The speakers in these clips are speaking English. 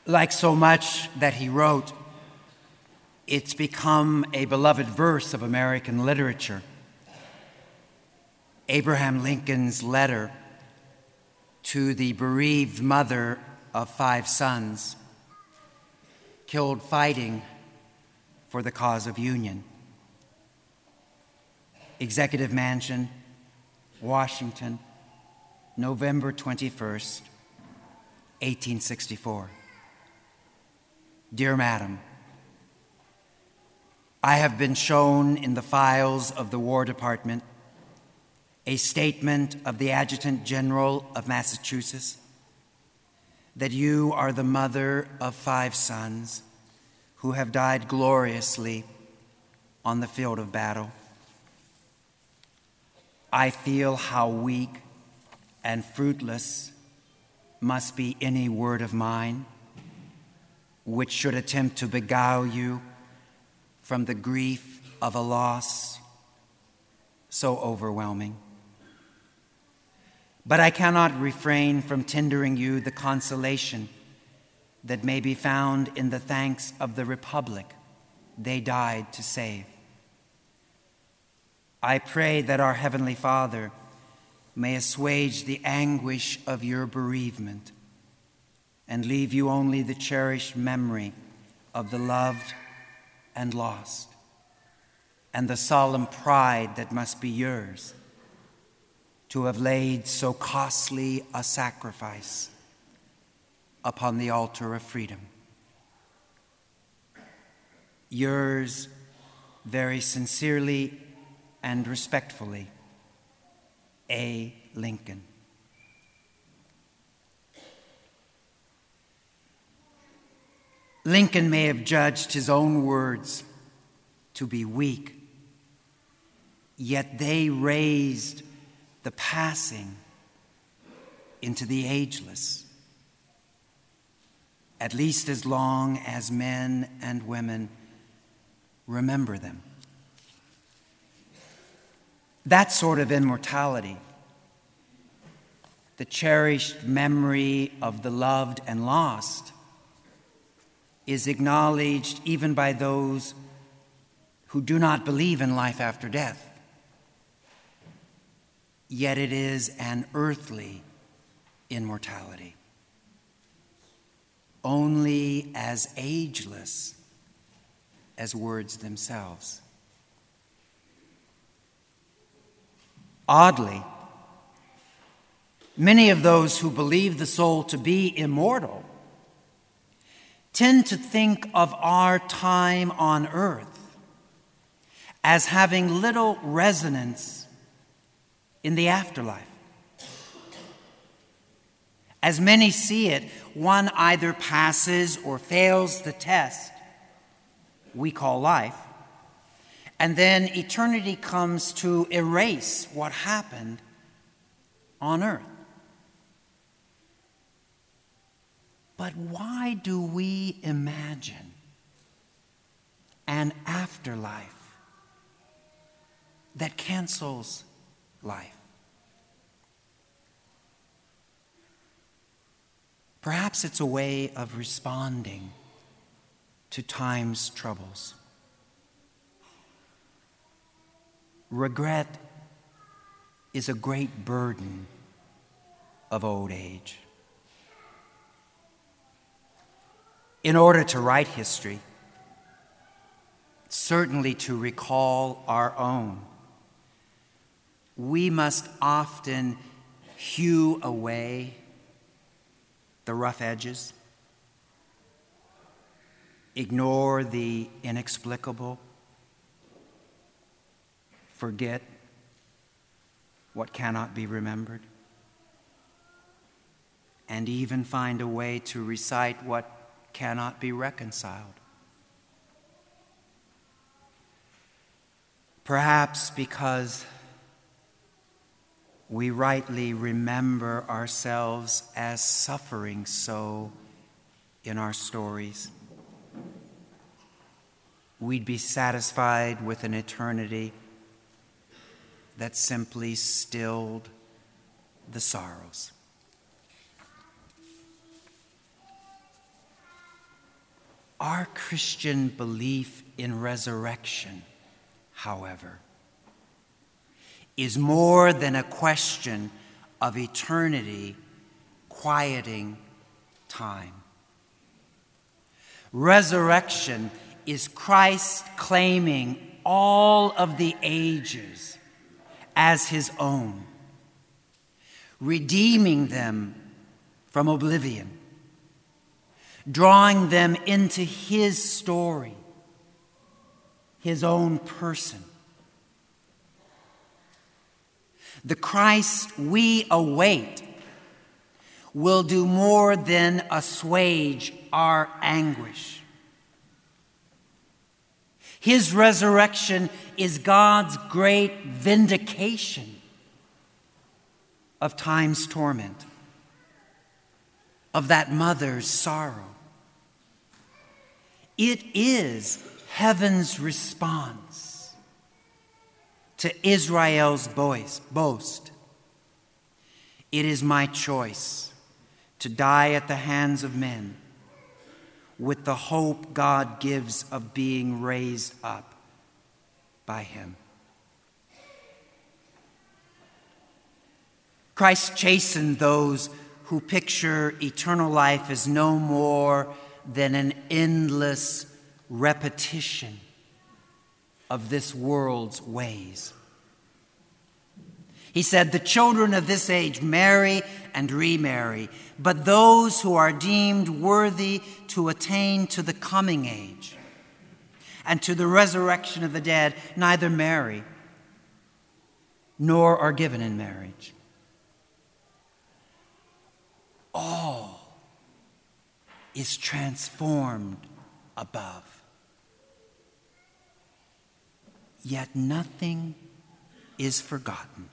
Like so much that he wrote, it's become a beloved verse of American literature. Abraham Lincoln's letter to the bereaved mother of 5 sons, killed fighting for the cause of union. Executive Mansion, Washington, November 21st, 1864. Dear Madam, I have been shown in the files of the War Department a statement of the Adjutant General of Massachusetts that you are the mother of 5 sons who have died gloriously on the field of battle. I feel how weak and fruitless must be any word of mine which should attempt to beguile you from the grief of a loss so overwhelming. But I cannot refrain from tendering you the consolation that may be found in the thanks of the Republic they died to save. I pray that our Heavenly Father may assuage the anguish of your bereavement and leave you only the cherished memory of the loved and lost, and the solemn pride that must be yours to have laid so costly a sacrifice upon the altar of freedom. Yours very sincerely and respectfully, A. Lincoln. Lincoln may have judged his own words to be weak, yet they raised the passing into the ageless, at least as long as men and women remember them. That sort of immortality, the cherished memory of the loved and lost, is acknowledged even by those who do not believe in life after death. Yet it is an earthly immortality, only as ageless as words themselves. Oddly, many of those who believe the soul to be immortal tend to think of our time on earth as having little resonance in the afterlife. As many see it, one either passes or fails the test we call life, and then eternity comes to erase what happened on earth. But why do we imagine an afterlife that cancels life? Perhaps it's a way of responding to time's troubles. Regret is a great burden of old age. In order to write history, certainly to recall our own, we must often hew away the rough edges, ignore the inexplicable, forget what cannot be remembered, and even find a way to recite what cannot be reconciled. Perhaps because we rightly remember ourselves as suffering so in our stories, we'd be satisfied with an eternity that simply stilled the sorrows. Our Christian belief in resurrection, however, is more than a question of eternity quieting time. Resurrection is Christ claiming all of the ages as his own, redeeming them from oblivion, drawing them into his story, his own person. The Christ we await will do more than assuage our anguish. His resurrection is God's great vindication of time's torment, of that mother's sorrow. It is heaven's response to Israel's boast. It is my choice to die at the hands of men with the hope God gives of being raised up by him. Christ chastened those who picture eternal life as no more than an endless repetition of this world's ways. He said, the children of this age marry and remarry, but those who are deemed worthy to attain to the coming age and to the resurrection of the dead neither marry nor are given in marriage. All is transformed above. Yet nothing is forgotten.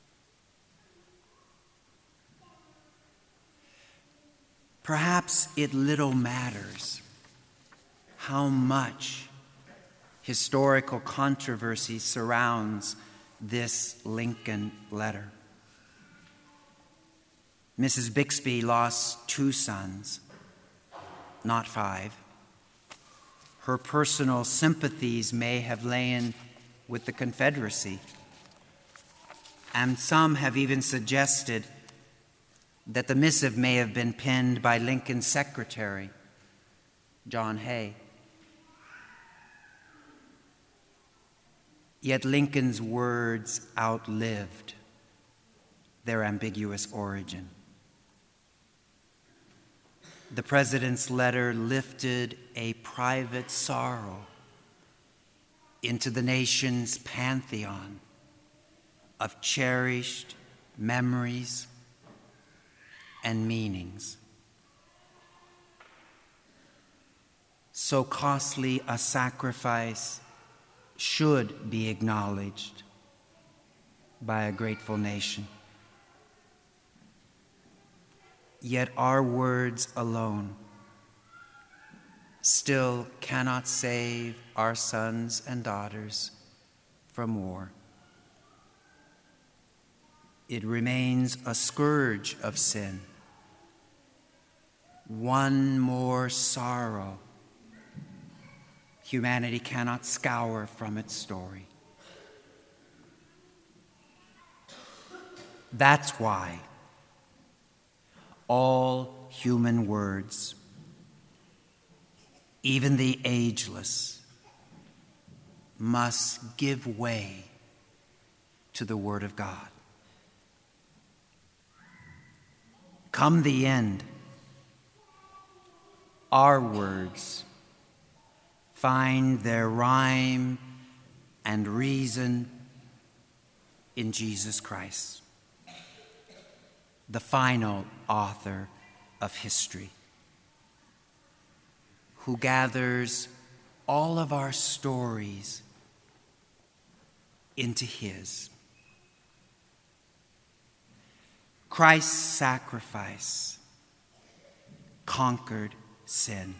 Perhaps it little matters how much historical controversy surrounds this Lincoln letter. Mrs. Bixby lost 2 sons, not 5. Her personal sympathies may have lain with the Confederacy, and some have even suggested that the missive may have been penned by Lincoln's secretary, John Hay. Yet Lincoln's words outlived their ambiguous origin. The president's letter lifted a private sorrow into the nation's pantheon of cherished memories and meanings. So costly a sacrifice should be acknowledged by a grateful nation. Yet our words alone still cannot save our sons and daughters from war. It remains a scourge of sin, one more sorrow humanity cannot scour from its story. That's why all human words, even the ageless, must give way to the Word of God. Come the end, our words find their rhyme and reason in Jesus Christ, the final author of history, who gathers all of our stories into his. Christ's sacrifice conquered sin.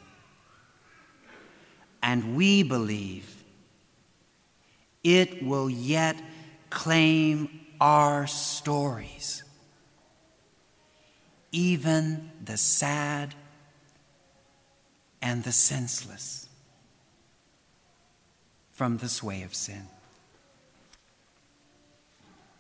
And we believe it will yet claim our stories, even the sad and and the senseless from the sway of sin.